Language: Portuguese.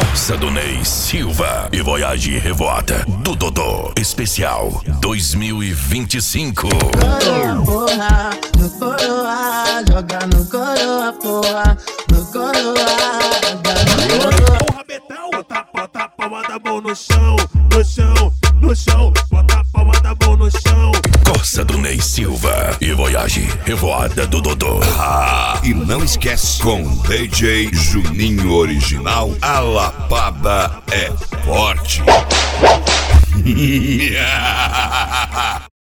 Corsa do Ney Silva e Voyage Revoada do Dodô. Especial 2025. Coroa, porra, no coroa, joga no coroa, porra, no coroa, joga no coroa. Porra, Betão, bota a palma da mão no chão, no chão, no chão, bota a palma da mão no chão. Corsa do Ney Silva e Voyage Revoada do Dodô. E não esquece, com DJ Juninho Original, a lapada é forte.